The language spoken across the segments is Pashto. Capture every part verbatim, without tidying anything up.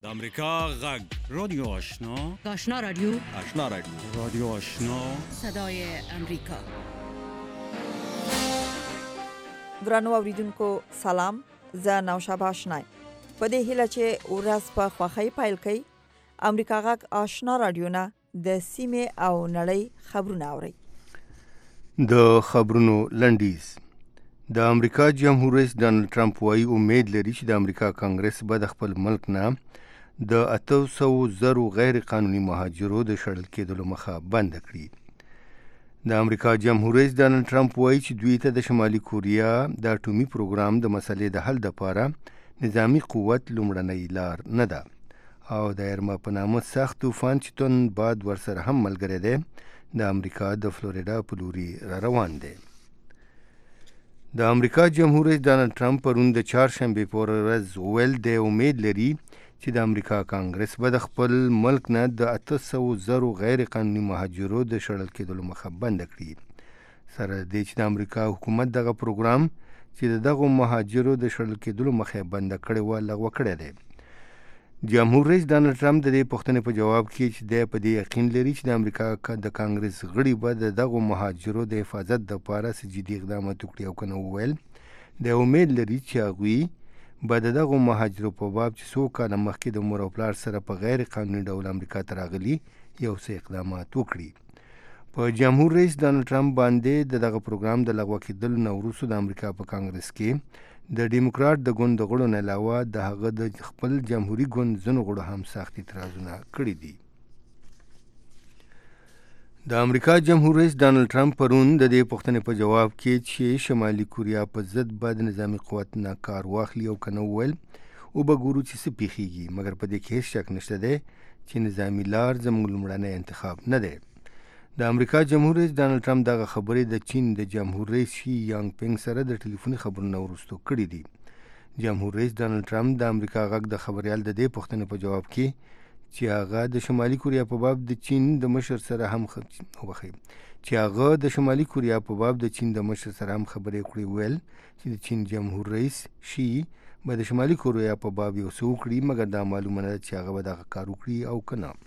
د امریکا غږ رادیو آشنا آشنا رادیو آشنا رادیو رادیو آشنا صدای امریکا. درنو اوریدونکو سلام، زه نوشابه آشنای. په دې هیله چې ورځ په خوښۍ پیل کړئ. امریکا غږ آشنا رادیو نه د سیمې او نړۍ خبرونه اورئ. د خبرونو لنډیز. د امریکا جمهور رئیس ډانلډ ټرمپ وايي امید لري چې د امریکا کانګرس به د خپل ملک نه د اته سوه زرو غیر قانوني مهاجرو د شړل کېدلو مخه بند کړي. د امریکا جمهور رئیس ډانلډ ټرمپ وايي چې دوی ته د شمالي کوریا د اټومي پروګرام د مسلې د حل لپاره نظامی قوت لومړنۍ لار نه ده او د ایرما په نامه سخت طوفان چې تون باد ورسره هم ملګری دی د امریکا د فلوریدا په لوري را روان دی. د امریکا جمهور رئیس ډانلډ ټرمپ پرون د چهارشنبې په ورځ ویل دی امید لري چې د امریکا کانګرس به د خپل ملک نه د اته سوه زرو غیر قانوني مهاجرو د شړل کېدلو مخه بند کړي، سره دې چې د امریکا حکومت دغه پروګرام چې د دغو مهاجرو د شړل کېدلو مخه بند کړي و لغوه کړی دی. جمهور رئیس ډانلډ ټرمپ د دې پوښتنې په جواب کې چې دی په دې یقین لري چې د امریکا د کانګرس غړي به د دغو مهاجرو د حفاظت دپاره څه جدي اقدامات وکړي او که نه وویل د امید لري چې هغوی به د دغو مهاجرو په باب چې څو کاله مخکې د مور او پلار سره په غیر قانوني ډول امریکا ته راغلي یو څه اقدامات وکړي. په جمهور رئیس ډانلډ ټرمپ باندې د دغه پروګرام د لغوه کېدلو نه وروسته د امریکا په کانګرس کې د ډیموکرات د ګوند د غړو نه علاوه د هغه د خپل جمهوري ګوند ځینو غړو هم سخت اعتراضونه کړي دي. د امریکا جمهور رئیس ډانلډ ټرمپ پرون د دې پوښتنې په جواب کې چې شمالي کوریا په ضد به د نظامي قوت نه کار واخلي او که نه وویل او به ګورو چې څه پیښیږي، مګر په دې کې هېڅ شک نشته دی چې نظامي لار زموږ لومړنی انتخاب نه دی. د امریکا جمهور رئیس ډانلډ ټرمپ دغه خبرې د چین د جمهور رئیس شي یانګ پینګ سره د ټلیفوني خبرونو وروسته کړي دي. جمهور رئیس ډانلډ ټرمپ د امریکا غږ د خبریال د دې پوښتنې په جواب کې چې هغه د شمالي کوریا په باب د چین د مشر سره هم وبخي چې هغه د شمالي کوریا په باب د چین د مشر سره هم خبرې کړې ویل چې د چین جمهور رئیس شي به د شمالي کوریا په باب یو څه وکړي، مګر دا معلومه نه ده چې هغه به دغه کار وکړي او که نه.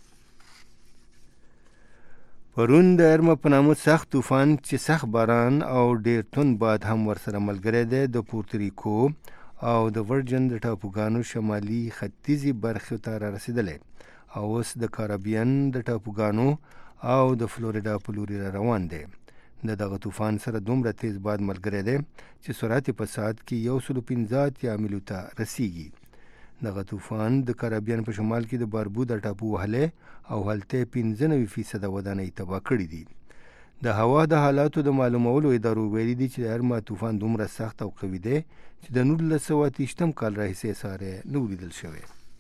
پرون د ایرما په نامه سخت طوفان چې سخت باران او ډېر توند باد هم ورسره ملګری دی د پورتریکو او د ورجن د ټاپوګانو شمالي ختیځې برخې ته را رسېدلی او اوس د کارابین د ټاپوګانو او د فلوریدا په لوري را روان دی. د دغه طوفان سره دومره تیز باد ملګری دی چې سرعت په ساعت کې یو سلو پنځه اتیا میلو ته رسیږي. دغه طوفان د کارابین په شمال کې د باربودا ټاپو وهلی او هلته پنځه نوي فیصده ودانۍ تباه کړي دي. د هوا د حالاتو د معلومولو ادارو ویلي دي چې د ایرما طوفان دومره سخت او قوي دی چې د نولس سوه اتهشتم کال راهیسې ساری نه ولیدل شوی.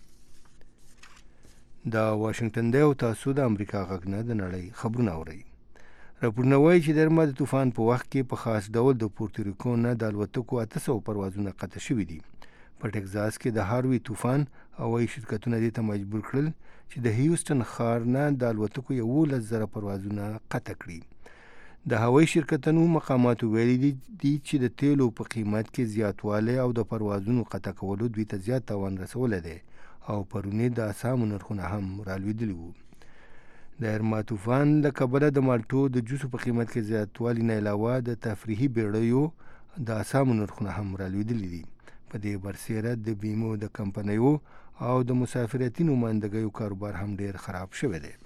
دا واشنگټن دی او تاسو د امریکا غږ نه د نړۍ خبرونه اورئ. راپورونه وایي چې د ایرما د طوفان په وخت کې په خاص ډول د پورتریکو نه د الوتکو اته سوه پروازونه قطع شوي دي. په ټکزاس کې د هاروي طوفان هوایي شرکتونه دې ته مجبور کړل چې د هیوستن ښار نه د الوتکو یولس زره پروازونه قطع کړي. د هوایي شرکتونو مقاماتو ویلي دي چې د تیلو په قیمت کې زیاتوالی او د پروازونو قطع کولو دوی ته زیات تاوان رسولی دی او پرونی د اسامو نرخونه هم رالوېدلي وو. د ایرما طوفان له کبله د مالټو د جوسو په قیمت کې زیاتوالي نه علاوه د تفریحي بیړیو د اسامو نرخونه هم رالوېدلي دي. په دې برسیره د بیمو د کمپنیو او د مسافرتي نمایندګیو کاروبار هم ډېر خراب شوی دی.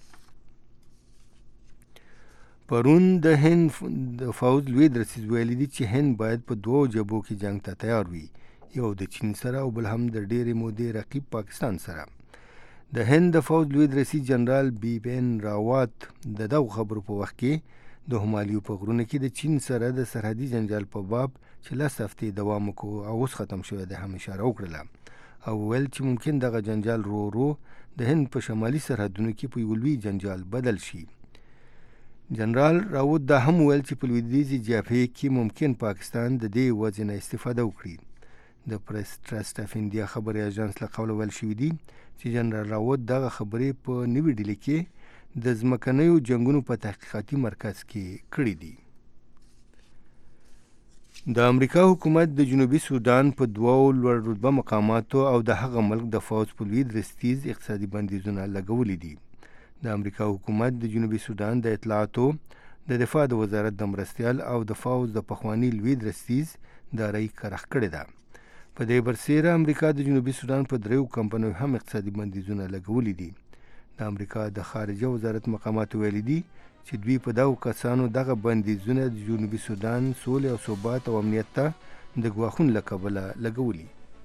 پرون د هند د فوج لوی درسیز ویلي دي چې هند باید په دوو جبهو کې جنگ ته تیار وي، یو د چین سره او بل هم د ډېرې مودې رقیب پاکستان سره. د هند د فوج لوی درسیز جنرال بیپین راوات د دغو خبرو په وخت کې د همالیو په غرونو کې د چین سره د سرحدي جنجال په باب چې لس هفتې دوام وکړو او اوس ختم شوی دی هم اشاره وکړله او ویل چې ممکن دغه جنجال رو رو د هند په شمالي سرحدونو کې په یو لوی جنجال بدل شي. جنرال راوت دا هم ویل چې په لویدیځې جبهې کې ممکن پاکستان د دې وضع نه استفاده وکړي. د پریس ټرسټ اف انډیا خبري اژانس له قوله ویل شوي دي چې جنرال راوت دغه خبرې په نوې ډیلي کې د ځمکنیو جنګونو په تحقیقاتي مرکز کې کړي دي. د امریکا حکومت د جنوبي سودان په دوو لوړ رتبه مقاماتو او د هغه ملک د فوج په لوی درستیز اقتصادي بندیزونه لګولي دي. د امریکا حکومت د جنوبي سودان د اطلاعاتو د دفاع د وزارت د مرستیال او د فوج د پخوانی لوی درستیز دارایی کرخ کړې ده. په دې برسیره امریکا د جنوبي سودان په دریو کمپنیو هم اقتصادي بندیزونه لګولي دي. د امریکا د خارجه وزارت مقاماتو ویلي دي چې دوی په دغو کسانو دغه بندیزونه د جنوبي سودان سولې او ثبات او امنیت ته د ګواښونو له کبله لګولي.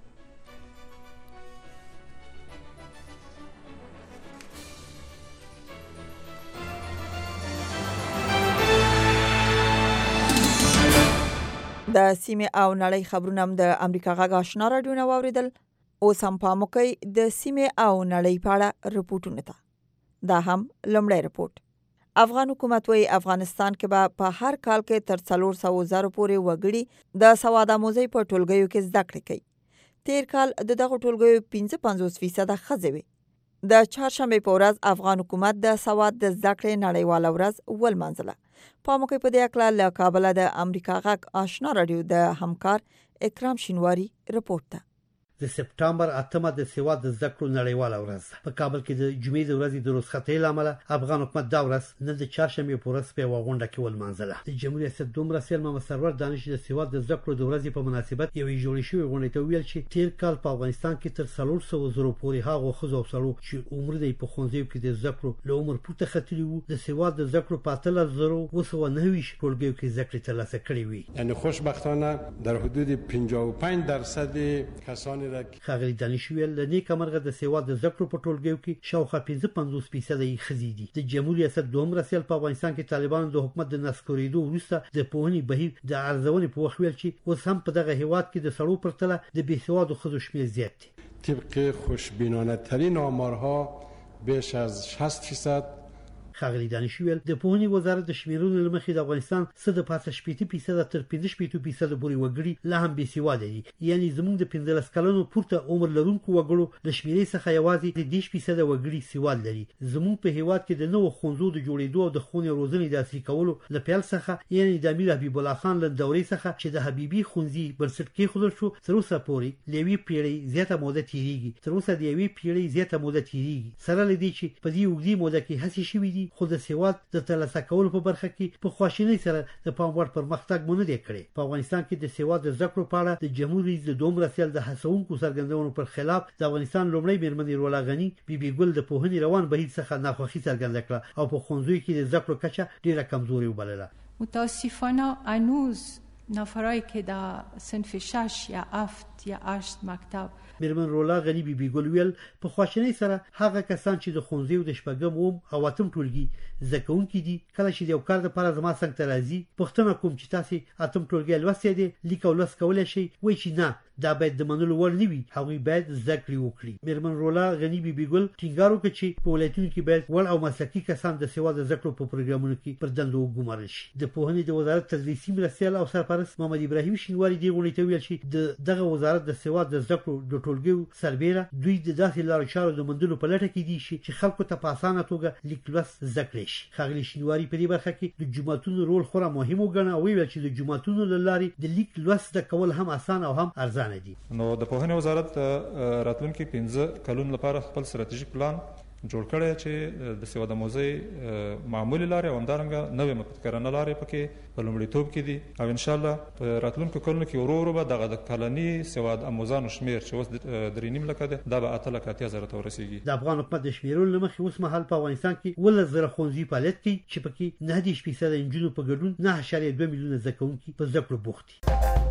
د سیمه او نړۍ خبرونه هم د امریکا غږ آشنا رادیو نه واوریدل. اوس هم پام وکړئ د سیمه او نړۍ په اړه رپورټونه ته. دا هم لومړی رپورټ. افغان حکومت وايي افغانستان کې به په هر کال کې تر څلور سوه زره پورې وګړي د سواد آموزۍ په ټولګیو کې زده کړې کوي. تیر کال د دغه ټولګیو پنځه پنځوس فیصد ښځې وې. د چهارشنبې په ورځ افغان حکومت د سواد د زده کړې نړیواله ورځ ولمانځله. پام وکړئ په دې اړه له کابل د امریکا غږ آشنا رادیو د همکار اکرام شینواری رپورټ ده. د سپټمبر اتمه د سواد د زده کړو نړیواله ورځ ده. په کابل کې د جمعې د ورځې د رخصتۍ له امله افغان حکومت دا ورځ نن د چهارشنبې په ورځ په یوه غونډه کې ولمانځله. د جمهوریت ریاست دومره سیل محمد سرور دانش د سواد د زده کړو د ورځې په مناسبت یوې جوړې شوې غونډې ته ویل چې تیر کال په افغانستان کې تر څلور سوه زره پورې هغو ښځو او سړو چې عمر یې په ښوونځیو کې د زده کړو له عمر پورته ختلي وو د سواد د زده کړو په اتلس زره اوه سوه نهه ویشت ټولګیو کې زده کړې ترلاسه کړې وي. یعنی خوشبختانه در حدود پنځاه و پنج درصد کسانی را ښاغلي دانش ویل د نیکه مرغه د سواد د زده کړو په ټولګیو کې شاوخوا پنځه پنځوس فیصد یې ښځې دي. د جمهوریت ریاست دوم رسیل په افغانستان کې طالبانو د حکومت د نسکورېدو وروسته د پوهنې بهیر د ارزونې په وخت ویل چې اوس هم په دغه هیواد کې د سړو پرتله د بې سوادو ښځو شمېر زیات دی. طبق خوشبینانه ترین آمارها بیش از شصت فیصد ښاغلي دانش ویل د پوهنې وزارت د شمیرونو له مخې د افغانستان څه د پاسه شپېته فیصده تر پنځه شپېته فیصده پورې وګړي لا هم بې سواده دي. یعنی زموږ د پنځلس کلونو پورته عمر لرونکو وګړو د شمیرې څخه یوازې د دېرش فیصده وګړي سواد لري. زموږ په هیواد کې د نوو ښوونځو د جوړېدو او د ښوونې او روزنې د عصري کولو له پیل څخه یعنی د امیر حبیب الله خان له دورې څخه چې د حبیبي ښوونځي بنسټ کېښودل شو تر اوسه پورې له یوې پېړۍ زیاته موده تېرېږي. تر اوسه د یوې پېړۍ زیاته موده تېرېږي سره له دې چې په دې اوږدې موده کې هڅې شوي دي خو د سواد د ترلاسه کولو په برخه کې په خواشینۍ سره د پام وړ پرمختګ مو نه دی کړی. په افغانستان کې د سواد د زده کړو په اړه د جمهوریت د دوم رسیل د هڅونکو څرګندونو پر خلاف د افغانستان لومړی میرمن رولا غنی بیبي ګل د پوهنې روان بهیر څخه ناخوښي څرګنده کړه او په ښوونځیو کې د زده کړو کچه ډېره کمزورې وبلله. متاسفانه هنوز نفرایی که در صنف شش یا هفت یا هشت مکتب میرمن رولا غنی بیبي ګل ویل په خواشینۍ سره هغه کسان چې د ښوونځیو د شپږم اووم او اتم ټولګي زده کوونکي دي کله چې د یو کار دپاره زما څنګ ته راځي پوښتنه کوم چې تاسې اتم ټولګی لوستی دی لیک او لوست کولی شئ وایي چې نه دا باید د منلو وړ نه وي هغوی باید زده کړې وکړي. میرمن رولا غنی بیبي ګل ټینګار وکړ چې په ولایتونو کې باید وړ او مسلکي کسان د سواد د زده کړو په پروګرامونو کې پر دندو وګمارل شي. د پوهنې د وزارت تدریسي مرستیال او سرپرست محمد ابراهیم شینواري دې غونډې ته ویل چې د دغه وزارت د سواد د زده کړو د ټولګیو سربیره دوی د داسې لارو چارو د موندلو په لټه کې دي چې خلکو ته په اسانه توګه لیک لوست زده کړی شي. ښاغلي شینواري په دې برخه کې د جوماتونو رول خورا مهم وګڼه او ویل چې د جوماتونو له لارې د لیک لوست زده کول هم اسانه او هم ارزانه دي. نو د پوهنې وزارت راتلونکي پنځه کلونو لپاره خپل ستراتیژیک پلان جوړ کړی چې د سواد آموزۍ معمولي لارې او همدارنګه نوې مبتکرانه لارې پکې په لومړیتوب کې دي او انشاءالله په راتلونکو کلونو کې ورو ورو به دغه د کلني سواد آموزانو شمېر چې اوس درې نیم لکه دی دا به اته لکه اتیا زره ته ورسېږي. د افغان حکومت د شمېرلو له مخې اوس مهال په افغانستان کې اوولس زره ښوونځي فعالیت کوي چې پکې نهه دېرش فیصده نجونو په ګډون نهه اعشاریه دوه میلیونه زده کوونکي په زده کړو بوخت دي.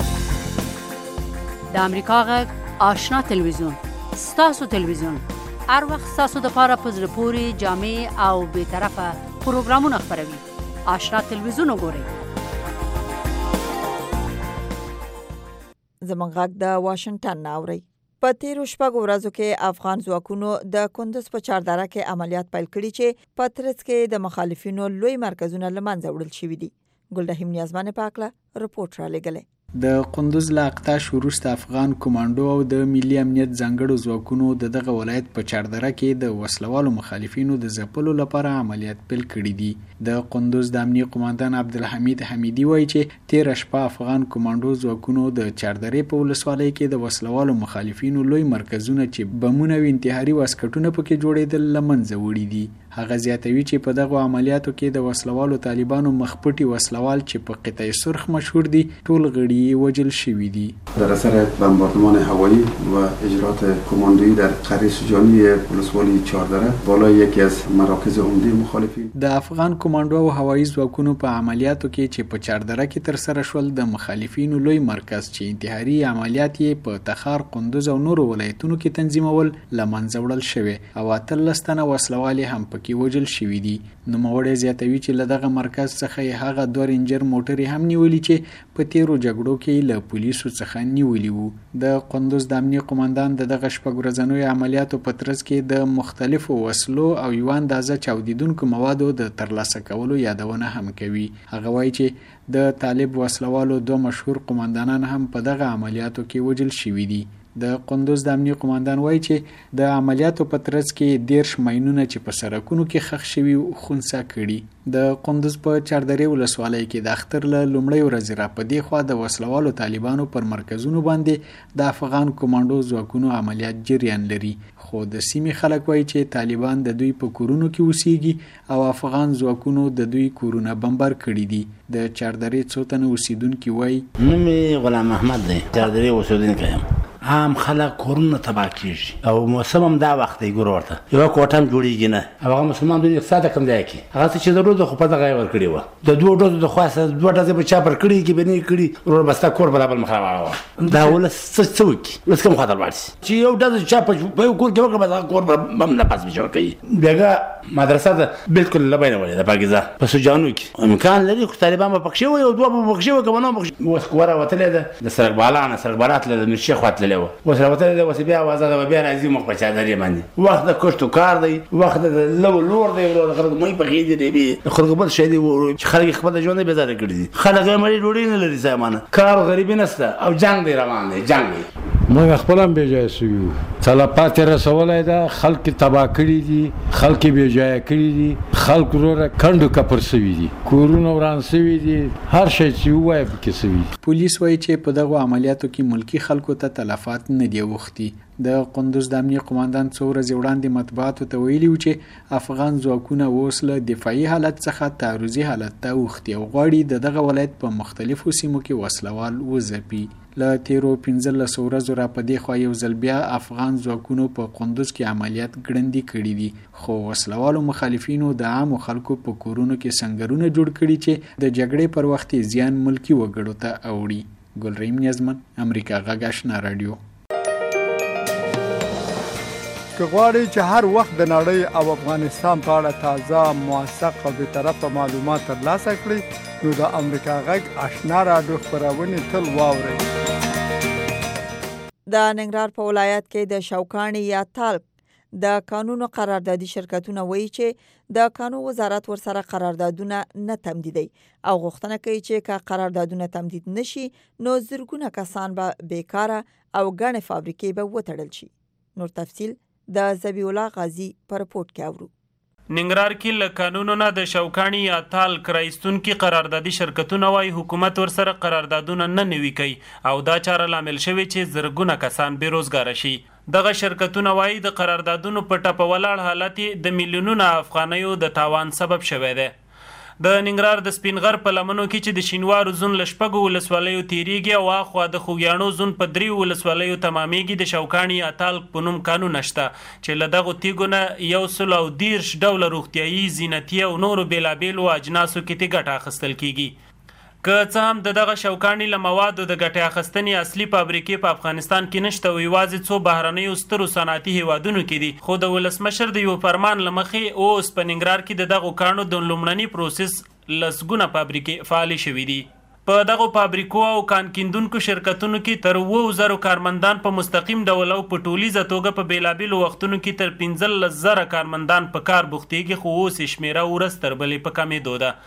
د امریکا غږ آشنا تلویزیون ستاسو تلویزیون هر وخت ستاسو دپاره په زړه پورې جامع او بې طرفه پروګرامونه خپروي. آشنا تلویزیون وګورئ. زموږ غږ د واشنگټن نه اورئ. په تیرو شپږو ورځو کې افغان ځواکونو د کندز په چاردره کې عملیات پیل کړي چې په ترڅ کې د مخالفینو لوی مرکزونه له منځه وړل شوي دي. ګلرحیم نیازمن پاکله رپورټ را لېږلی. د قندوز له اقتاش وروسته افغان کمانډو او د ملي امنیت ځانګړو ځواکونو د دغه ولایت په چاردره کې د وسلوالو مخالفینو د ځپلو لپاره عملیات پیل کړي دي. د قندوز د امنیه قوماندان عبدالحمید حمیدي وایي چې تېره شپه افغان کمانډو ځواکونو د چاردرې په ولسوالۍ کې د وسلوالو مخالفینو لوی مرکزونه چې بمونه او انتحاري واسکټونه پکې جوړېدل له منځه وړي دي. هغه زیاتوي چې په دغه عملیاتو کې د وسلوالو طالبانو مخپټي وسلوال چې په قطعه سرخ مشهور دي ټول غړي وجل شوي دي. در اثر بمباردمان هوایی و اجرات کماندویی در قریه سوجانی ولسوالی چاردره بالای یکی از مراکز عمده مخالفین د افغان کمانډو او هوایی ځواکونو په عملیاتو کې چې په چاردره کې تر سره شول د مخالفینو لوی مرکز چې انتحاري عملیات یې په تخار، قندوز او نورو ولایتونو کې تنظیمول له منځه وړل شوی او اتلس تنه وسلوال هم کې وجل شوي دي. نوموړی زیاتوي چې له دغه مرکز څخه یې هغه دوه رینجر موټرې هم نیولي چې په تیرو جګړو کې له پولیسو څخه نیولي وو. د قندوز د امنیه قوماندان د دغه شپږ ورځنیو عملیاتو په ترڅ کې د مختلفو وسلو او یو اندازه چاودیدونکو موادو د ترلاسه کولو یادونه هم کوي. هغه وایي چې د طالب وسلوالو دوه مشهور قوماندانان هم په دغه عملیاتو کې وجل شوي دي. د قندوز د امنیه قوماندان وایي چې د عملیاتو په ترڅ کې دیرش ماینونه چې په سرکونو کې ښخ شوي خونسا کړي. د قندوز په چاردرې ولسوالۍ کې د اختر له لومړۍ ورځې را په دې خوا د وسلوالو طالبانو پر مرکزونو باندې د افغان کمانډو ځواکونو عملیات جریان لري. خو د سیمې خلک وایي چې طالبان د دوی په کورونو کې اوسېږي او افغان ځواکونو د دوی کورونه بمبار کړي دي. د چاردرې څو تنه اوسېدونکي وایي نوم یې غلام احمد دی، چاردرې اوسېدونکی یم. عام خلک کورونه تباه کېږي او موسم هم دا وخت دی. ګوره ورته یوه کوټه هم جوړېږي نه. هغه مسلمان دوی اقتصاد کم ځای کې هغه څه چې ضرورت خو په دغه یې ورکړې وه. د دوو ډزو د خوا دوه ډزې به چا پر کړي کې به نه کړي ورور به ستا کور به لا بل مخ راواړوه. دا ولس څه څه وکړي؟ ولس کوم خواته لاړ شي چې یو ډزه چا په یو کور کې وکړه به دغه کور به هم نه پاس بچه کوي. بېګا مدرسه ده بالکل له بینه ولې د پاکیزه په سوجانو کې امکان لري خو طالبان به پکښې وي او دوه به پکښې وي که به نه پکښې. اوس کوره وتلې ده د سرک بالا نه سرک بالا تللی د میرشیخ خوا تللی وه. اوس راوتلې د وسې بیا آوازه ده بیا راځي مخ په چادرې باندې. وخت د کښتو کار دی، وخت د لو لور دی، د خلکو مړي پخې دي ډېبې د خلکو بل شی دی چې خلک یې خپل ژوند بېزاره کړي دي. خلک یې مړي ډوډۍ نه لري سامانه، کار غریبي نشته او جنګ دی روان دی. جنګ دی موږ خپل هم بېځایه سوي وو. تلفات یې رسولی ده، خلک یې تباه کړي دي، خلک یې بېځایه کړي دي، خلک وروره کنډو کپر سوي دي، کورونه وران سوي دي، هر شی چې ووایه پکې سوي دي. پولیس وایي چې په دغو عملیاتو کې ملکي خلکو ته تلفات نه دي اوښتي. د قندوز د امنیه قوماندان څو ورځې وړاندې مطبوعاتو ته ویلي و چې افغان ځواکونه اوس له دفاعي حالت څخه تعرضي حالت ته اوښتي او غواړي د دغه ولایت په مختلفو سیمو کې وسلوال وځپي. له تیرو پنځلسو ورځو را په دې خوا یو ځل بیا افغان ځواکونو په قندوز کې عملیات ګړندي کړي دي، خو وسلوالو مخالفینو د عامو خلکو په کورونو کې سنګرونه جوړ کړي چې د جګړې پر وخت زیان ملکي وګړو ته اوړي. ګلریم نیازمن، امریکا غږ آشنا رادیو. که غواړئ چې هر وخت د نړۍ او افغانستان په اړه تازه، موثق او بېطرفه معلومات ترلاسه کړئ نو د امریکا غږ آشنا رادیو خپرونې تل واورئ. د ننګرهار په ولایت کې د شوکاڼي یا تالک د قانونو قراردادي شرکتونه وایي چې د قانون وزارت ورسره قراردادونه نه تمدیدوي او غوښتنه کوي چې که قراردادونه تمدید نشي نو زرګونه کسان به بیکاره او ګڼې فابریکې به وتړل شي. نور تفصیل د ذبیح الله غازی پر رپورټ کې اورو. ننګرهار کې له قانونو نه د شوکاڼي یا تال کرایستونکي قراردادي شرکتونه وایي حکومت ورسره قراردادونه نه نوي کوي او دا چاره لامل شوی چې زرګونه کسان بېروزګاره شي. دغه شرکتونه وایي د قراردادونو په ټپه ولاړ حالت د میلیونونه افغانیو د تاوان سبب شوی دی. د ننګرهار د سپینغر په لمنو کې چې د شینوارو زون له شپږو ولسوالیو تیریږي او اخوا د خوږیاڼو زون په دریو ولسوالیو تمامیږي د شوکاڼي یا تالک په نوم قانون شته چې له دغو تیږو نه یو سل او دیرش ډوله روغتیایي، زینتي او نورو بېلابېلو اجناسو کې ترې ګټه اخیستل کیږي. که څه هم د دغه شوکاڼي له موادو د ګټې اخیستنې اصلي فابریکې په افغانستان کې نشته او یوازې څو بهرنیو سترو صنعتي هیوادونو کې دي، خو د ولسمشر د یو فرمان له مخې اوس په ننګرهار کې د دغو کاڼو د لومړني پروسس لسګونه فابریکې فعالې شوي دي. په دغو فابریکو او کان کیندونکو شرکتونو کې تر اووه زرو کارمندان په مستقیم ډول او په ټولیزه توګه په بېلابېلو وختونو کې تر پنځلس زره کارمندان په کار بوختېږي، خو اوس یې شمېره ورځ تر بلې په کمېدو ده.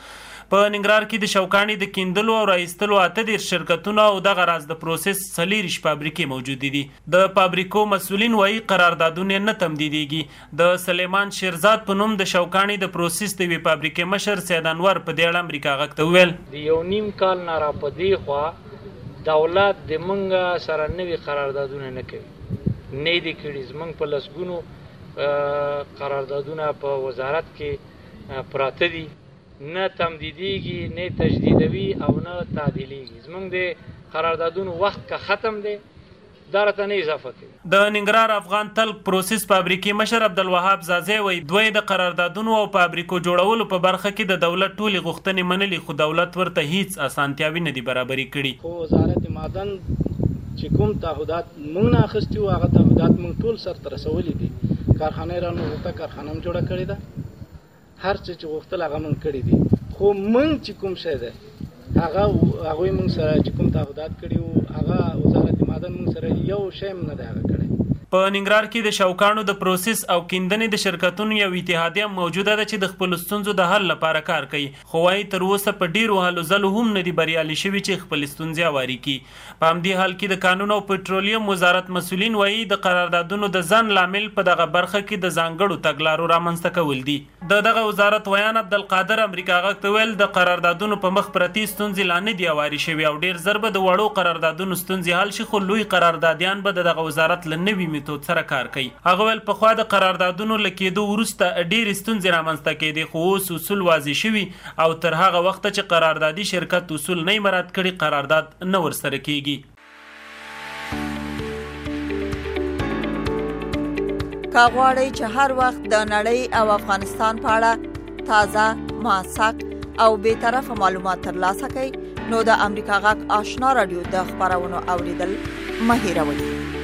په ننګرهار کې د شوکاني د کیندلو او راایستلو اته دېرش شرکتونه او دغه راز د پروسس څلېرویشت فابریکې موجودې دي. د فابریکو مسؤلین وایي قراردادونه نه تمدیدېږي. د سلیمان شیرزاد په نوم د شوکاني د پروسس د یوې فابریکې مشر سید انور په دې اړه امریکا غږ ته وویل د یو نیم کال نه را په دې خوا دولت د موږ سره نوي قراردادونه نه کوي، نه دي کړي. زموږ په لسګونو قراردادونه په وزارت کې پراته دي، نه تمدیدېږي، نه تجدیدوي او نه تعدیلېږي. زموږ د قراردادونو وخت که ختم دی دا راته نه اضافه کوي. د ننګرهار افغان تلک پروسس فابریکې مشر عبدالوهاب زازی وایي دوی د قراردادونو او فابریکو جوړولو په برخه کې د دولت ټولې غوښتنې منلي، خو دولت ورته هیڅ اسانتیاوې نه دي برابرې کړي. خو وزارت معدن چې کوم تعهدات موږ نه اخیستي وو هغه تعهدات موږ ټول سرته رسولي دي. کارخانې رانه غوښته کارخانه هم جوړه کړې ده، هر څه چې غوښتل هغه موږ کړي دي. خو موږ چې کوم شی دی هغه هغوی موږ سره چې کوم تعهدات کړي وو هغه وزارت معدن موږ سره یو شی هم نه دی هغه کړی. په ننګرهار کې د شوکانو د پروسس او کیندنې د شرکتونو یو اتحادیه موجوده ده چې د خپلو ستونزو د حل لپاره کار کوي، خو وايي تر اوسه په ډیرو هلو ځلو هم نه دي بریالي شوي چې خپلې ستونزې هواري کړي. په همدې حال کې د کانون او پټرولیم وزارت مسؤلین وایي د قراردادونو د ځنډ لامل په دغه برخه کې د ځانګړو تګلارو رامنځته کول دي. د دغه وزارت ویان عبدالقادر امریکا غږ ته ویل د قراردادونو په مخ پرتې ستونزې لا نه دي هواري شوي او ډیر ژر به د وړو قراردادونو ستونزې حل شي، خو لوی قراردادیان به د دغه وزارت له نوي میتود سره کار کوي. هغه ویل پخوا د قراردادونو له کېدو وروسته ډېرې ستونزې رامنځته کېدې، خو اوس اصول واضح شوي او تر هغه وخته چې قراردادي شرکت اصول نه مراعات کړي قرارداد نه ورسره کېږي. که غواړئ چې هر وخت د نړۍ او افغانستان په اړه تازه، موثق او بېطرفه معلومات ترلاسه کړئ نو د امریکا غږ آشنا راډیو د خپرونو اوریدل مه هېروئ.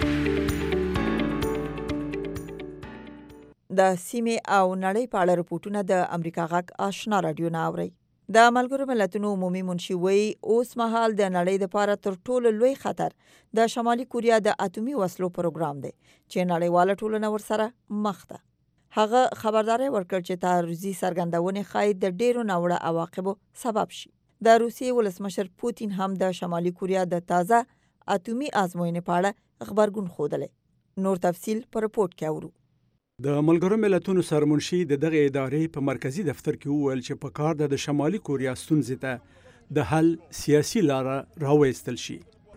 د سیمې او نړۍ په اړه رپورټونه د امریکا غږ آشنا راډیو نه اورئ. د ملګرو ملتونو عمومي منشي وایي اوس مهال د نړۍ لپاره تر ټولو لوی خطر د شمالي کوریا د اټومي وسلو پروګرام دی چې نړیواله ټولنه ورسره مخ ده. هغه خبرداري ورکړ چې تعرضي څرګندونې ښایي د ډیرو ناوړه عواقبو سبب شي. د روسیې ولسمشر پوتین هم د شمالي کوریا د تازه اټومي ازموینې په اړه خبرګون ښودلی. نور تفصیل په رپورټ کې اورو. د ملګرو ملتونو سرمنشي د دغه ادارې په مرکزی دفتر کې وویل چې په کار ده د شمالي کوریا ستونزې ته د حل سیاسي لاره راوایستل شي.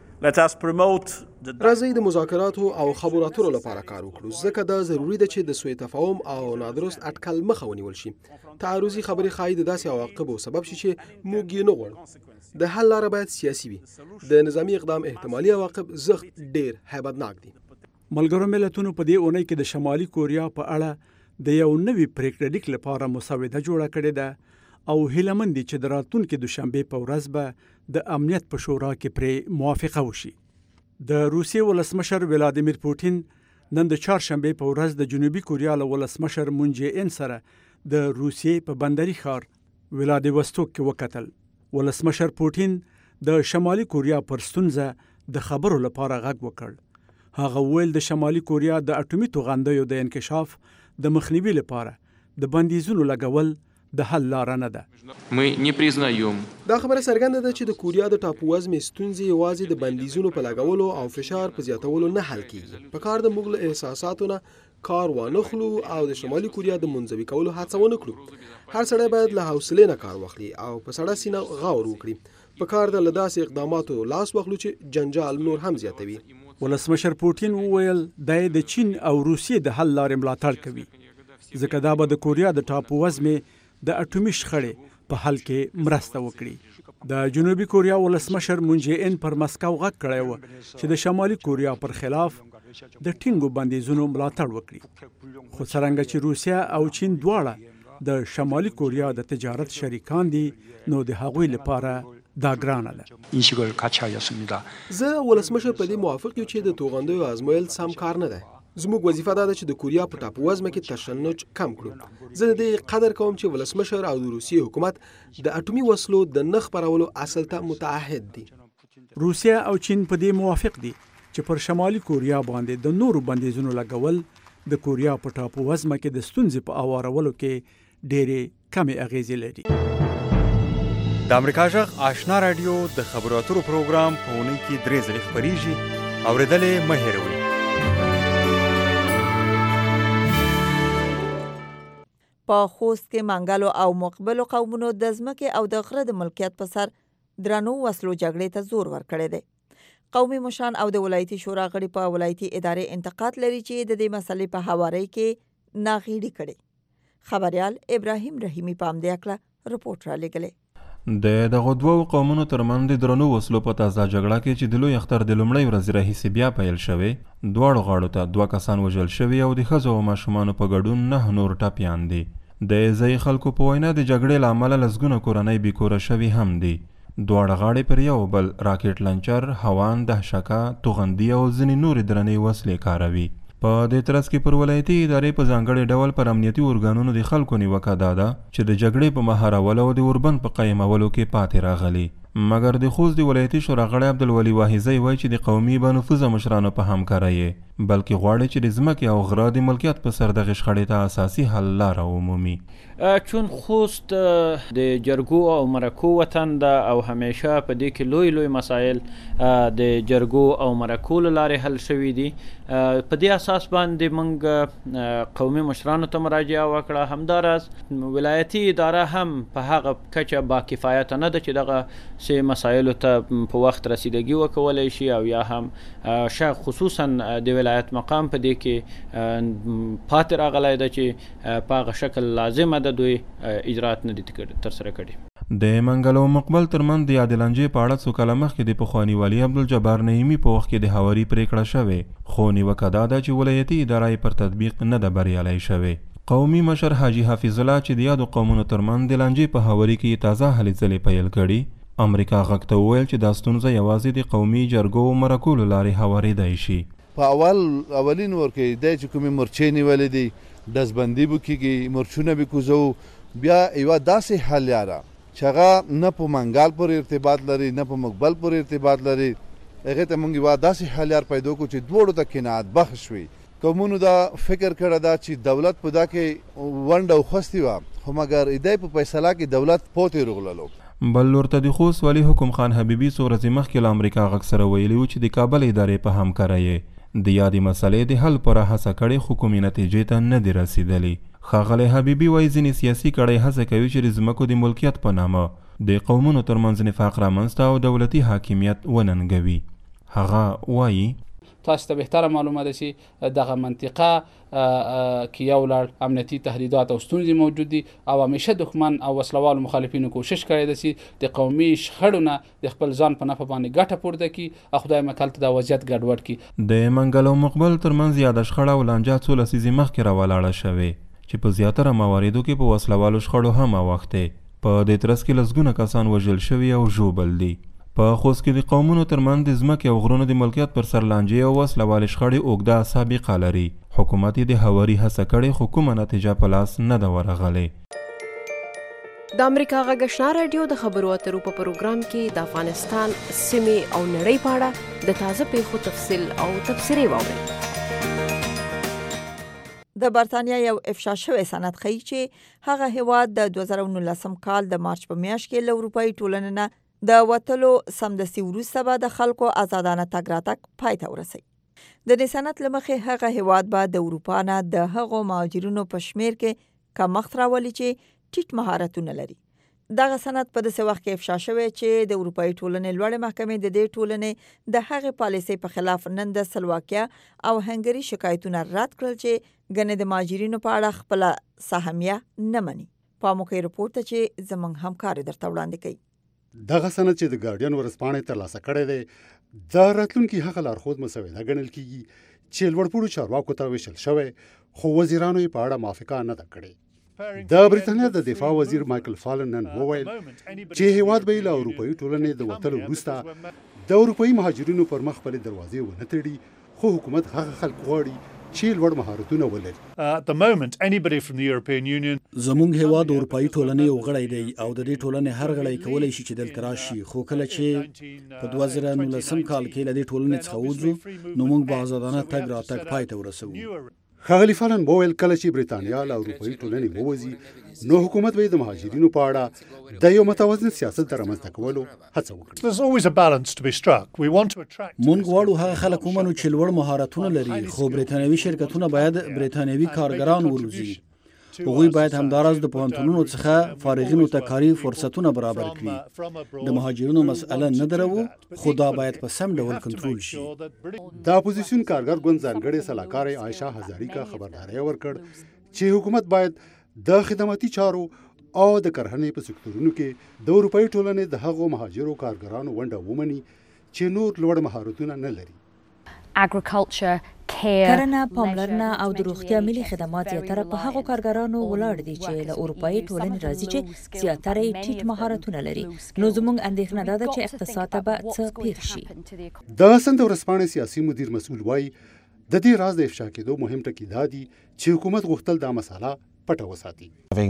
راځئ د مذاکراتو او خبرو اترو لپاره کار وکړو، ځکه دا ضروری ده چې د سوء تفاهم او نادرست اټکل مخه ونیول شي. تعرضي خبرې ښایي د داسې عواقبو سبب شي چې موږ یې نه غواړو. د حل لاره باید سیاسي وي. د نظامي اقدام احتمالي عواقب زغت ډیر هیبتناک دي. ملګرو ملتونو په دې اونۍ کې د شمالي کوریا په اړه د یو نوي پریکړه لیک لپاره مسوده جوړه کړې ده او هیله مند دي چې د راتلونکي دوشنبه په ورځ به د امنیت په شورا کې پرې موافقه وشي. د روسیې ولسمشر ولادیمیر پوتین نن د چهارشنبه په ورځ د جنوبي کوریا له ولسمشر مون جې ان سره د روسیې په بندري ښار ولادیوستوک کې وکتل. ولسمشر پوتین د شمالي کوریا پر ستونزه د خبرو لپاره غږ وکړ. هغه ویل د شمالي کوریا د اټومي توغندیو د انکشاف د مخنیوي لپاره د بندیزونو لګول د حل لاره نه ده. دا خبره څرګنده ده چې د کوریا د ټاپو وزمې ستونزې یوازې د بندیزونو په لګولو او فشار په زیاتولو نه حل کیږي. په کار د موږ له احساساتو نه کار وانخلو او د شمالي کوریا د منځوي کولو هڅه ونه کړو. هر سړی باید له حوصلې نه کار واخلي او په سړه سینه غور وکړي. په کار د لداسې اقداماتو لاس واخلو چې جنجال نور هم زیاتوي. ولسمشر پوتین وویل د د چین او روسیې د حل لارې ملاتړ کوي، ځکه دا به د کوریا د ټاپو وزمې د اټومي شخړې په حل کې مرسته وکړي. د جنوبي کوریا ولسمشر مون جې ان پر مسکو غږ کړی و چې د شمالي کوریا پر خلاف د ټینګو بندیزونو ملاتړ وکړي. خو څرنګه چې روسیا او چین دواړه د شمالي کوریا د تجارت شریکان دي نو د هغوی لپاره دا ګرانه ده. زه ولسمشر په دې موافق یم چې د توغندیو ازمویل سم کار نه ده. زموږ وظیفه دا ده چې د کوریا په ټاپو وزمه کې تشنج کم کړو. زه د دې قدر کوم چې ولسمشر او د روسیې حکومت د اټومي وسلو د نه خپرولو اصل ته متعهد دي. روسیا او چین په دې موافق دي چې پر شمالي کوریا باندې د نورو بندیزونو لګول د کوریا په ټاپو وزمه کې د ستونزې په اوارولو کې ډېرې کمې اغیزې لري. د امریکا جغ آشنا رادیو د خبرو اترو پروګرام په اونۍ کې درې ځلې خپریږي. اورېدلې مه هېروئ. په خوست کې منګلو او مقبلو قومونو د ځمکې او د غره د ملکیت په سر درنو وسلو جګړې ته زور ورکړی دی. قومي مشران او د ولایتي شورا غړي په ولایتي ادارې انتقاد لري چې د دې مسلې په هوارۍ کې ناغېړي کړي. خبريال ابراهیم رحیمی په همدې هکله رپورټ را لېږلی. د دغو دوو قومونو ترمنځ د درنو وسلو په تازه جګړه کې چې د لوی اختر د لومړۍ ورځې راهیسې بیا پیل شوې، دواړو غاړو ته دوه کسان وژل شوي او د ښځو او ماشومانو په ګډون نه نور ټپیان دي. د ځایي خلکو په وینا د جګړې له امله لسګونه کورنۍ بېکوره شوي هم دي. دواړه غاړې پر یو بل راکټ لنچر، هوان، دهشکه، توغندي او ځینې نورې درنې وسلې کاروي. په دې ترڅ کې پر ولایتي ادارې په ځانګړي ډول پر امنیتي ارګانونو د خلکو نیوکه دا ده چې د جګړې په مهارولو او د اوربند په قیمولو کې پاتې راغلي. مګر د خوست د ولایتي شورا غړی عبدالولي واحظی وایي چې د قومي بنفوذه مشرانو په همکارۍ یې بلکې غواړي چې د ځمکې او غره د ملکیت په سر دغې شخړې ته اساسي حل لاره ومومي. چون خوست د جرګو او مرکو وطن ده او همیشه په دې کې لوی لوی مسایل د جرګو او مرکو له لارې حل شوي دي. په دې اساس باندې موږ قومي مشرانو ته مراجعه وکړه. همداراز ولایتي اداره هم په هغه کچه با کفایته نه ده چې دغه سه مسایلو ته په وخت رسیدګي وکولی شي او یا هم شاید خصوصا د ولایت مقام په دې کې پاتې راغلی ده چې په هغه شکل لازمه ده دوی اجرات نه دي ترسره کړي. د منګل او مقبل ترمنځ د یادلانجې په اړه څو کاله مخکې د پخواني والي عبدالجبار نعیمي په وخت کې د هواري پرېکړه شوې، خو نیوکه دا ده چې ولایتي اداره یې پر تطبیق نه ده بریالی شوې. قومي مشر حاجي حافظ الله چې د یادو قومونو ترمنځ د لانجې په هواري کې تازه هلې ځلې پیل کړي، امریکا غږ ته وویل چې دا ستونزه یوازې د قومي جرګو او مرکو له لارې هوارېدی شي. په اول اولین ور کې دی چې کومې مرچې نیولې دي ډزبندي به کېږي، مرچونه به کوزو، بیا یوه داسې حل یاره چې هغه نه په منګال پورې ارتباط لري نه په مقبل پورې ارتباط لري، هغې ته موږ یوه داسې حل یار پیدا کړو چې دواړو ته قناعت بخش وي. قومونو دا فکر کړی دا چې دولت په دا کې ونډه وخوستې وه، خو مګر دی په فیصله کې دولت پوتې رغللو. بل لور ته د خوست والي حکم خان حبیبي څو ورځې مخکې له امریکا غږ سره ویلي و چې د کابل ادارې په همکارۍ یې د یادې مسلې د حل پوره هڅه کړې، خو کومې نتیجې ته نه دي رسېدلي. ښاغلی حبیبي وایي ځینې سیاسي کړۍ هڅه کوي چې د ځمکو د ملکیت په نامه د قومونو ترمنځ نفاق رامنځته او دولتي حاکمیت وننګوي. هغه وایي تاسو ته بهتره معلومه ده چې دغه منطقه کې یو لړ امنیتي تهدیدات او ستونزې موجود دي او همیشه دښمن او وسلوالو مخالفینو کوشش کړی ده چې د قومي شخړو نه د خپل ځان په نفع باندې ګټه پورته کړي او خدای مکل ته دا وضعیت ګډوډ کړي. د منګل او مقبل ترمنځ یاده شخړه او لانجه څو لسیزې مخکې راولاړه شوې چې په زیاتره مواردو کې په وسلوالو شخړو هم اوښتې. په دې ترڅ کې لسګونه کسان وژل شوي او ژوبل دي. په خوست کې د قومونو ترمنځ د ځمکې او غرونو د ملکیت پر سر لانجې او وسلوالې شخړې اوږده سابقه لري. حکومت یې د هواري هڅه کړې خو کومه نتیجه په لاس نه ده ورغلې. د امریکا غږ آشنا رادیو د خبرو اترو په پروګرام کې د افغانستان سیمې او نړۍ په اړه د تازه پیښو تفصیل او تبصرې واورئ. د برتانیا یو افشا شوی سند ښیي چې هغه هیواد د دوه زره نولسم کال د مارچ په میاشت کې له اروپایي ټولنې نه د وتلو سمدستي وروسته به د خلکو آزادانه تګ راتګ پای ته ورسوي. د دې سند له مخې هغه هیواد به د اروپا نه د هغو مهاجرینو په شمیر کې کمښت راولي چې ټیټ مهارتونه لري. دغه سند په داسې وخت کې افشا شوی چې د اروپایي ټولنې لوړې محکمې د دې ټولنې د هغې پالیسۍ په خلاف نن د سلواکیا او هنګري شکایتونه رد کړل چې ګنې د مهاجرینو په اړه خپله سهمیه نه مني. پاموکې رپورټ ته چې زموږ همکار درته وړاندې کوي. دغه سند چې د ګارډین ورځپاڼې ترلاسه کړی دی د راتلونکي هغه لارښود مسوده ګڼل کیږي چې لوړپوړو چارواکو ته ویشل شوی، خو وزیرانو یې په اړه موافقه نه ده کړې. د برېټانیا د دفاع وزیر مایکل فالن نن وویل چې هیواد به له اروپایي ټولنې د وتلو وروسته د اروپایي مهاجرینو پر مخ خپلې دروازې ونه تړي، خو حکومت هغه خلک غواړي چې لوړ مهارتونه ولري. زموږ هیواد اروپایي ټولنې یو غړی دی او د دې ټولنې هر غړی کولی شي چې دلته راشي، خو کله چې په دوه زره نولسم کال کې له دې ټولنې څخه وځو نو موږ به آزادانه تګ راتګ پای ته ورسوو. ښاغلي فالن وویل کله چې برېټانیا له اروپایي ټولنې ووځي نو حکومت به د مهاجرینو په اړه د یو متوازن سیاست د رامنځته کولو هڅه وکړي. مونږ غواړو هغه خلک ومنو چې لوړ مهارتونه لري، خو برېټانوي شرکتونه باید برېټانوي کارګران وروزي. هغوی باید همداراز د پوهنتونونو څخه فارغینو ته کاري فرصتونه برابر کړي. د مهاجرینو مسأله نه درو، خو دا باید په سم ډول کنټرول شي. د اپوزیسیون کارګر ګوند ځانګړې سلاکار عایشه هزاری کا خبرداري ورکړ چې حکومت باید د خدماتي چارو او د کرهنې په سکتورونو کې د اروپایي ټولنې د هغو مهاجرو کارګرانو ونډه ومني چې نور لوړ مهارتونه نه لري. کرنه، پاملرنه او د روغتیا ملي خدمات زیاتره په هغو کارګرانو ولاړ دي چې له اروپایي ټولنې راځي چې زیاتره یې ټیټ مهارتونه لري. نو زموږ اندېښنه دا ده چې اقتصاد ته به څه پېښ شي. د سند ورځپاڼې سیاسي مدیر مسؤل وایي د دې راز د افشا کېدو مهم ټکي دا دي چې حکومت غوښتل دا مسله پټه وساتي.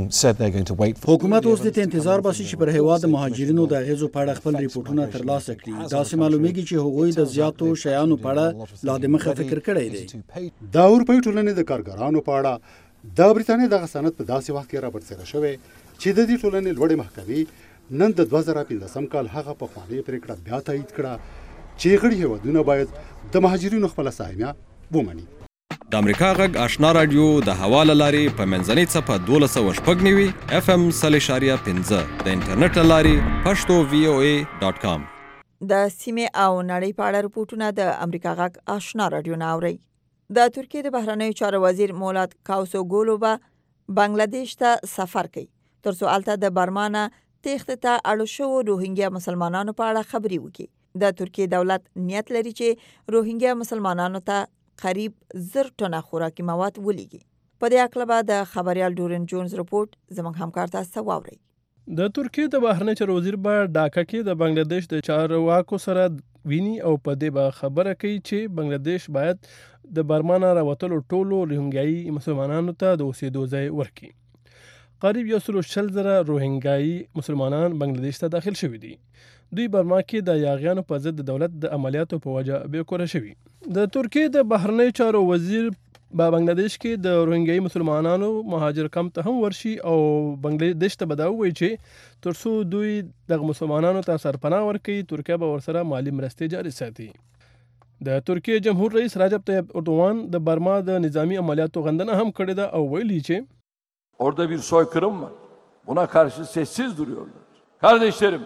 حکومت اوس د انتظار باسي چې پر هیواد د مهاجرینو د اغیزو په اړه خپل ریپورتونه ترلاسه کړي. داسې معلومیږي چې هغوی د زیاتو شیانو په اړه لا د مخه فکر کړی دی. د اروپایي ټولنې د کارګرانو په اړه د برېټانیا دغه سند په داسې وخت کې رابرسېره شوی چې د دې ټولنې لوړې محکمې نن د دوه زره پنځلسم کال هغه پخوانۍ پرېکړه بیا تایید کړه چې غړي هیوادونه باید د مهاجرینو خپله ساحمه ومني. د امریکا غږ آشنا رادیو د هوا له لارې په منځنۍ څپه دولس سوه شپږ نوي اف ام سل اشاریه پنځه د انټرنیټ له لارې پښتو وی او ای ډاټ کام. د سیمې او نړۍ په اړه رپورټونه د امریکا غږ آشنا رادیو نه اورئ. د ترکیې د بهرنیو چارو وزیر مولات کاوسوګلو به بنگلاديش ته سفر کوي ترڅو هلته د برما نه تېښتې ته اړ شوو روهینګیا مسلمانانو په اړه خبرې وکړي. د ترکیې دولت نیت لري چې روهینګیا مسلمانانو ته قریب زر ټنه خوراکي مواد ولیږي. په دې اړه به د خبريال ډورن جونز رپورټ زموږ همکار تاسو واورئ. د ترکیې د بهرنیو چارو وزیر به ډاکا کې د بنگلاديش د چارواکو سره ویني او په دې به خبره کوي چې بنگلاديش باید د برما نه راوتلو ټولو روهینګیایي مسلمانانو ته د اوسېدو ځای ورکړي. قریب یو سل شل زره روهینګیایي مسلمانان بنگلاديش ته داخل شوي دي. دوی برما کې د یاغیانو په ضد د دولت د عملیاتو په وجه بیکوره شوي. د ترکیې د بهرنیو چارو وزیر په بنگلاديش کې د روهینګیایي مسلمانانو مهاجر کمپ ته هم ورشي او بنگلاديش ته به دا ووایي چې تر څو دوی دغه مسلمانانو ته سرپناه ورکوي ترکیه به ورسره مالي مرستې جاري ساتي. د ترکیې جمهور رئیس رجب طیب اردوغان د برما د نظامی عملیاتو غندنه هم کړې ده او ویلي چې orada bir soykırım var. Buna karşı sessiz duruyorlar. Kardeşlerim,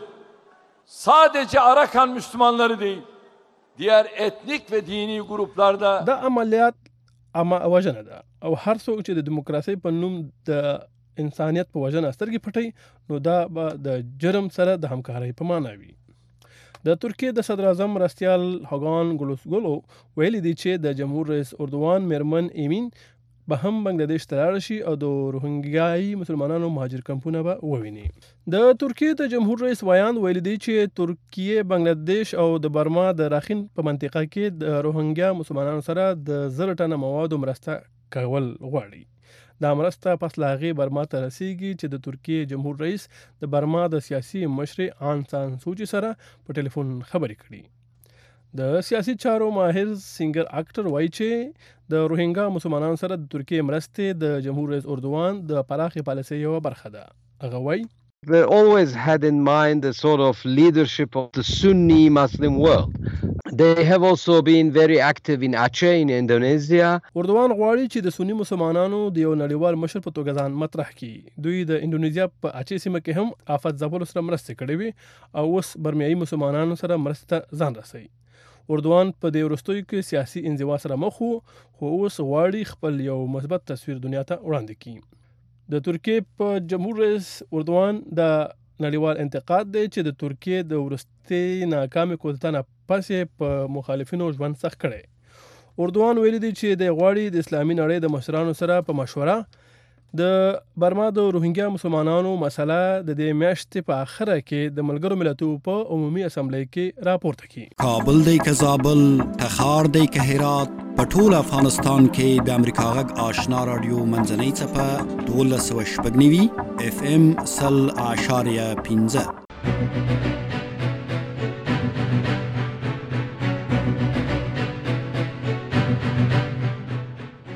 sadece Arakan Müslümanları değil, diğer etnik ve dini gruplarda da ameliyat ama وژنه ده او هر څوک چې د دیموکراسي په نوم د انسانیت په وژنه سترګې پټي نو دا به د جرم سره د همکارۍ په معنا وي. د ترکیې د صدر اعظم راستیال هاگان ګلوسګلو ویلي دی چې د جمهور رئیس اردوغان میرمن ایمین به هم بنگلاديش ته لاړ شي او د روهینګیایي مسلمانانو مهاجر کمپونه به وویني. د ترکیې د جمهور رئیس ویان ویلي دی چې ترکیې بنگلاديش او د برما د راخین په منطقه کې د روهینګیا مسلمانانو سره د زر ټنه موادو مرسته کول غواړي. دا مرسته پس له هغې برما ته رسیږي چې د ترکیې جمهور رئیس د برما د سیاسي مشر آن سان سوچي سره په ټلیفون خبرې کړي. د سیاسي چارو ماهر سینګر اکټر وایي چې د روهینګا مسلمانانو سره د ترکیې مرستې د جمهور رئیس اردوغان د پراخې پالیسۍ یوه برخه ده. هغه وایي They always had in mind the sort of leadership of the Sunni Muslim world. They have also been very active in Aceh in Indonesia. اردوغان غواړي چې د سنی مسلمانانو د یو نړیوال مشر په توګه ځان مطرح کړي. دوی د انډونیزیا په اچې سیمه کې هم آفت ځپلو سره مرستې کړې وي او اوس برمیایي مسلمانانو سره مرسته ځان رسوي. اردوغان په دې وروستیو کې سیاسي انزوا سره مخ وو خو اوس غواړي خپل یو مثبت تصویر دنیا ته وړاندې کړي. د ترکیې په جمهور رئیس اردوغان د نړیوال انتقاد دی چې د ترکیې د وروستي ناکامې کودتا نه پس په مخالفینو ژوند سخت کړی. اردوغان ویلي دی چې د غواړي د اسلامي نړۍ د مشرانو سره په مشوره د برما د روهینګیا مسلمانانو مسله د دې میاشتې په اخره کې د ملګرو ملتونو په عمومي اسمبلی کې راپورته کړي. کابل دی که زابل، تخار دی که هرات، په ټول افغانستان کې د امریکا غږ آشنا رادیو منځنۍ څپه دولس سوه شپږ نوي اف ام سل اعشاریه پنځه.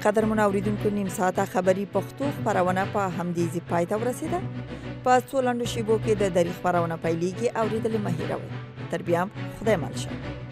قدرمن اوریدونکو نیم ساعته خبری پښتو خبرونه په همدې ځای پای ته ورسیده. په څو لنډو شیبو کې د دری خبرونه پیلېږي، اوریدل مه هېروئ. تر بیا خدای مل شه.